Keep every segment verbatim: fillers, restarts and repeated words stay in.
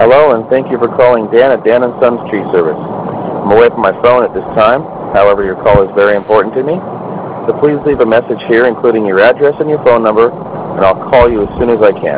Hello, and thank you for calling Dan at Dan and Sons Tree Service. I'm away from my phone at this time. However, your call is very important to me. So please leave a message here, including your address and your phone number, and I'll call you as soon as I can.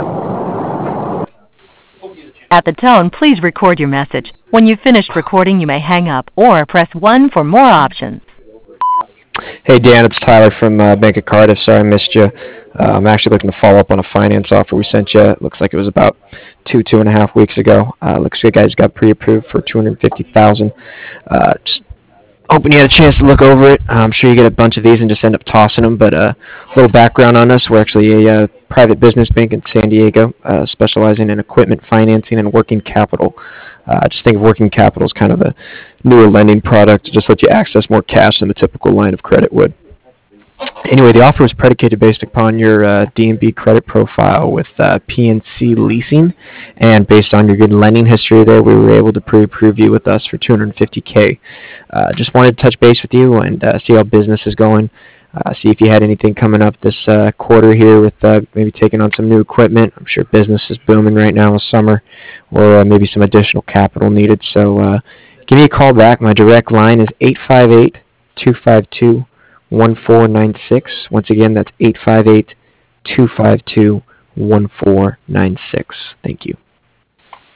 At the tone, please record your message. When you've finished recording, you may hang up or press one for more options. Hey, Dan, it's Tyler from uh, Bank of Cardiff. Sorry I missed you. Uh, I'm actually looking to follow up on a finance offer we sent you. It looks like it was about two, two and a half weeks ago. Uh, looks like you guys got pre-approved for two hundred fifty thousand dollars. Uh, just hoping you had a chance to look over it. I'm sure you get a bunch of these and just end up tossing them, but a uh, little background on us. We're actually a uh, private business bank in San Diego, uh, specializing in equipment financing and working capital. Uh, just think of working capital as kind of a newer lending product to just let you access more cash than the typical line of credit would. Anyway, the offer was predicated based upon your uh, D and B credit profile with uh, P N C Leasing, and based on your good lending history there, we were able to pre-approve you with us for two hundred fifty thousand dollars. Uh, just wanted to touch base with you and uh, see how business is going. Uh, see if you had anything coming up this uh, quarter here with uh, maybe taking on some new equipment. I'm sure business is booming right now in summer, or uh, maybe some additional capital needed. So uh, give me a call back. My direct line is eight five eight, two five two, one four nine six. Once again, that's eight five eight, two five two, one four nine six. Thank you.